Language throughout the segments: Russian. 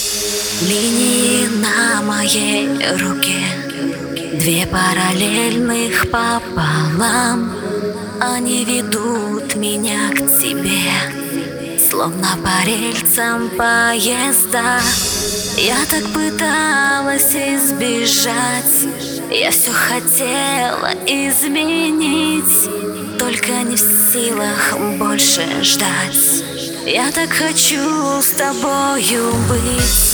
Линии на моей руке, две параллельных пополам. Они ведут меня к тебе, словно по рельсам поезда. Я так пыталась избежать, я все хотела изменить, только не в силах больше ждать. Я так хочу с тобою быть.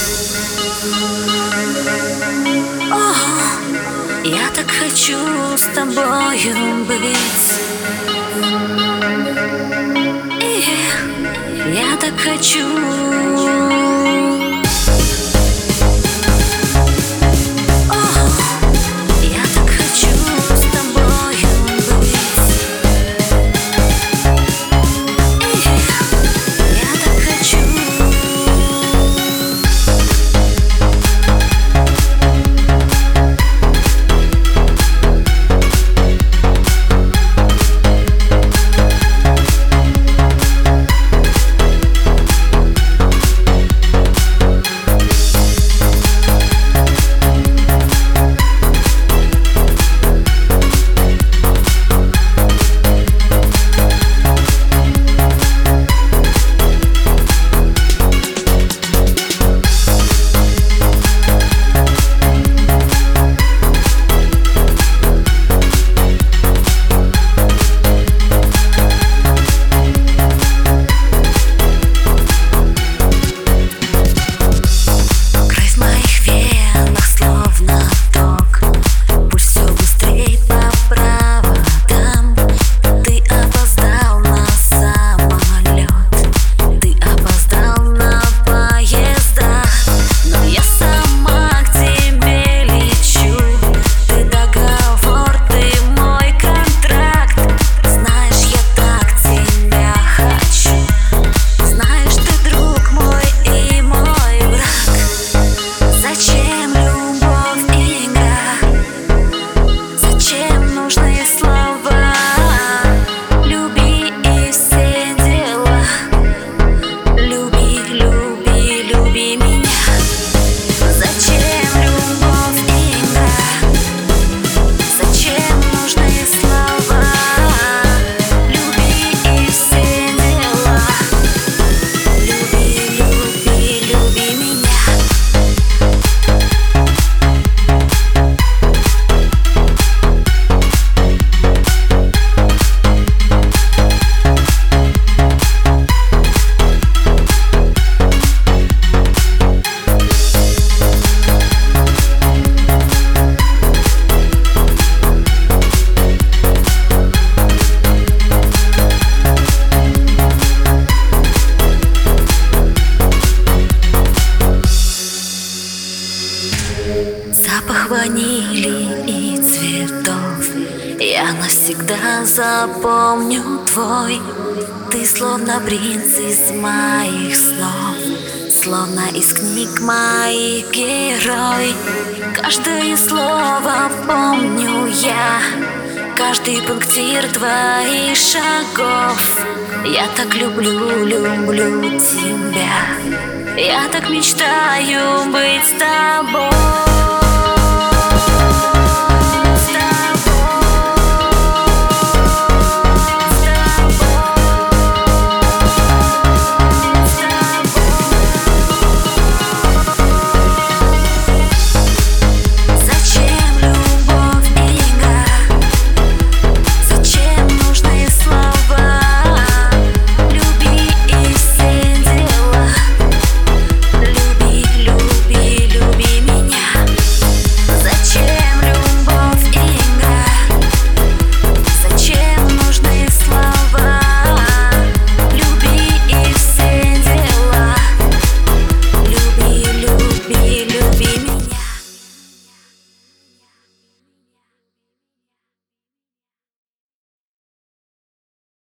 О, я так хочу с тобою быть. И я так хочу. Запах ванили и цветов я навсегда запомню твой. Ты словно принц из моих снов, словно из книг моих герой. Каждое слово помню я, каждый пунктир твоих шагов. Я так люблю, люблю тебя, я так мечтаю быть с тобой.